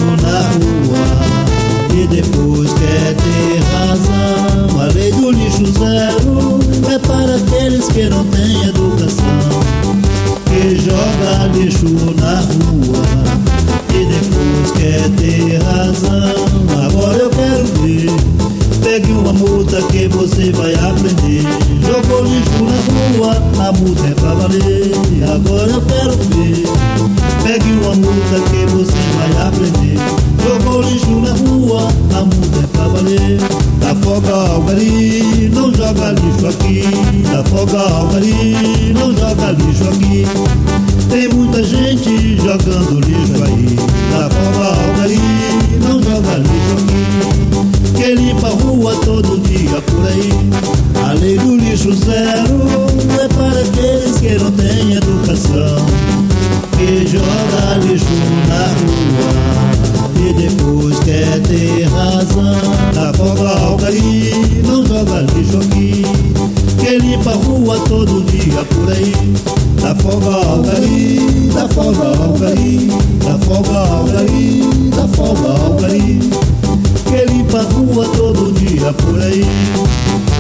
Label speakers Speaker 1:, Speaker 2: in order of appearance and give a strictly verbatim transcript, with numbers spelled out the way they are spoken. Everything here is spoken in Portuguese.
Speaker 1: na rua e depois quer ter razão. A lei do lixo zero é para aqueles que não têm educação, que joga lixo na rua e depois quer ter razão. Agora eu quero ver, pegue uma multa que você vai aprender. Jogou lixo na rua, a multa é pra valer. Agora eu quero ver, pegue uma multa que você vai aprender. Jogou lixo na rua, a multa é pra valer. Afoga Algari, não joga lixo aqui. Afoga Algari, não joga lixo aqui. Tem muita gente jogando lixo aí. Afoga Algari, não joga lixo aqui. Que limpa a rua todo dia por aí. A lei do lixo zero é para aqueles que não têm educação, que joga lixo na rua e depois quer ter razão. Afoga Algari, não joga lixo aqui. Que limpa a rua todo dia por aí. Afoga Algari, afoga Algari, afoga Algari, afoga Algari. Que limpa a rua todo dia por aí.